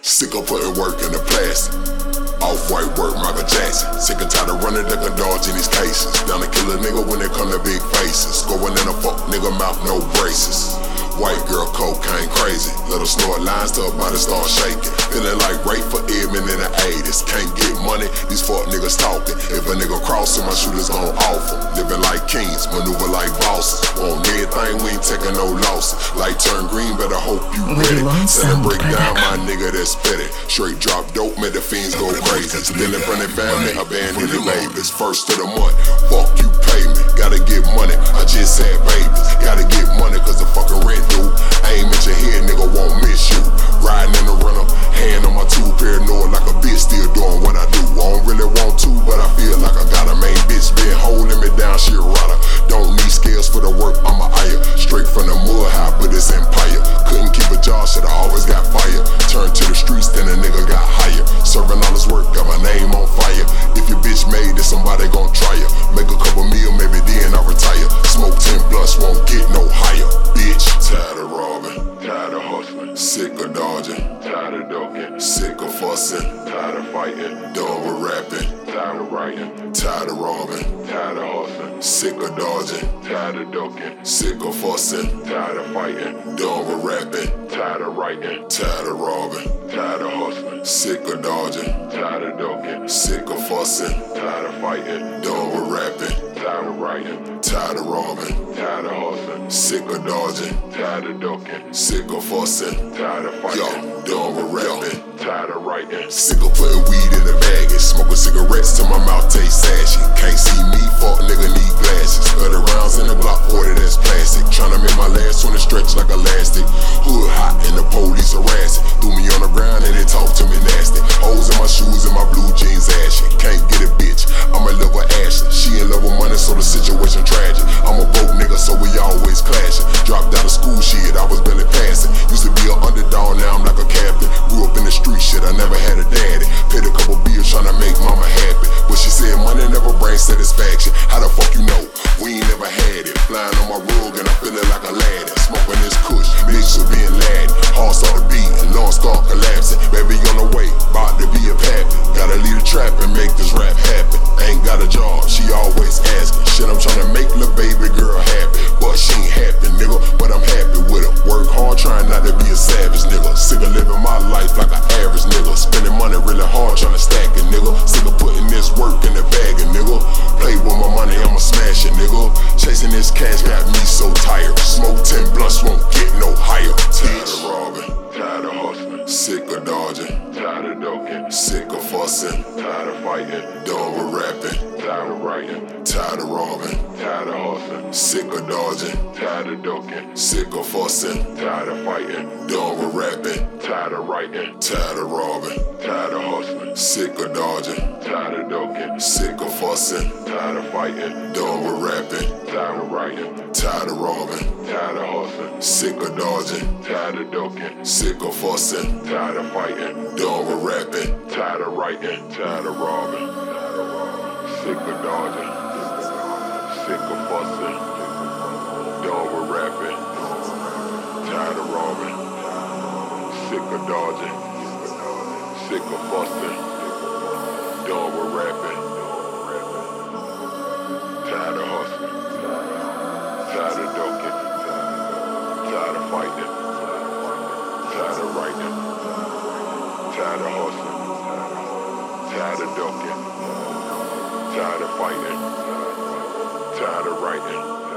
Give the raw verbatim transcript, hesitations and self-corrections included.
Sick of putting work in the plastic. Off-white work, Michael Jackson. Sick and tired of running, they can dodge in these cases. Down to kill a nigga when they come to big faces. Going in a fuck nigga mouth, no braces. White girl, cocaine crazy. Little snort lines till her body start shaking. Feeling like rape for Edmund in the eighties. Can't get money, these fuck niggas talking. If a nigga crossin', my shooters gon' off him. Living like kings, maneuver like bosses. Want everything, we ain't taking no losses. Light turn green, better hope you ready. Send break down, my nigga that's petty. Straight drop dope, make the fiends go crazy. Stealing from their family, abandoned the babies. First of the month, fuck you pay me. Gotta get money, I just had babies. Gotta get money, cause the fucking rent due. Aim at your head, nigga won't miss you. Riding in the runner, hand on my two, paranoid like a bitch, still doing what I do. I don't really want to, but I feel like I got a main bitch been holding me down, she a rider. Don't need scales for the work, I'm a ire. Straight from the mud high, but it's empire. Couldn't keep a job, shit, I always got fire. Turned to the streets, then a nigga got higher. Serving all this work, got my name on fire. If your bitch made it, somebody gon' try ya. Make a couple meal, maybe then I retire. Smoke ten blunts, won't get no higher. Bitch, tired of robbing, tired of hustling, sick of dodging, tired of ducking, sick of fussing, tired of fighting, done with rapping, tired of writing, tired of robbing, tired of hustling, sick of dodging, tired of ducking, sick of fussing, tired of fighting, done with rapping, tired of writing, tired of robbing, tired of hustling, sick of dodging, tired of ducking, sick of fussing, tired of fighting, done with rapping, tired of writing, tired of robbing, tired of hustling, sick of dodging, tired of ducking, sick of fussing, tired of fighting, yo, done with rapping, tired of writing, sick of putting weed in the bag and smoking cigarettes till my mouth tastes ashy. Can't see me, fuck nigga need glasses. thirty rounds in the Glock forty, that's plastic. Tryna make my last one stretch like elastic. Hood hot and the police harassing. Threw me on the ground and they talk to me nasty. Holes in my shoes and my blue jeans ashy. Can't get it, bitch, I'm in love with Ashley. She in love with money, so the situation tragic. I'm a broke nigga, so we always clashing. Dropped out of school, shit, I was barely passing. Used to be an underdog, now I'm like a captain. Grew up in the street, shit, I never had a daddy. Paid a couple bills tryna make mama happy, but she said money never brings satisfaction. How the fuck you know? We ain't never had it. Flying on my rug and I'm feeling like a lad. Smoking this kush, mixed with being lad. Heart started beating, lungs start collapsing. Baby on the way, bout to be a pappy. Gotta leave the trap and make this rap happen. Ain't got a job, she always asking. Shit, I'm tryna make the baby girl happy, but she ain't happy, nigga. But I'm happy with her. Work hard, trying not to be a savage, nigga. Sick of living my life like an average nigga. Spending money really hard, tryna stack it, nigga. Sick of putting this work in the bag, nigga. Play with my money, I'ma smash it, nigga. Chasing this cash got me so tired. Smoke ten blunts, won't get no higher. Tired of robbing, tired of hustling, sick of dodging, tired of ducking, sick of fussing, tired of fighting, done with rapping, tired of writing, tired of robbing, tired of hustling, sick of dodging, tired of ducking, sick of fussing, tired of fighting, done with rapping, tired of writing, tired of robbing, tired of hustling, sick of dodging, tired of ducking, sick of fussing, tired of fighting, done with rapping, tired of writing, tired of robbing, tired of hustling, sick of dodging, tired of ducking, sick of fussing, tired of fighting, done with rapping, tired of writing, tired of robbing, sick of dodging, sick of fussing, done with rapping, tired of robbing, sick of dodging, sick of fussing, done with rapping, tired of hustling, tired of ducking, tired of fighting, tired of writing, tired of hustling, tired of ducking, tired of fighting, tired of writing.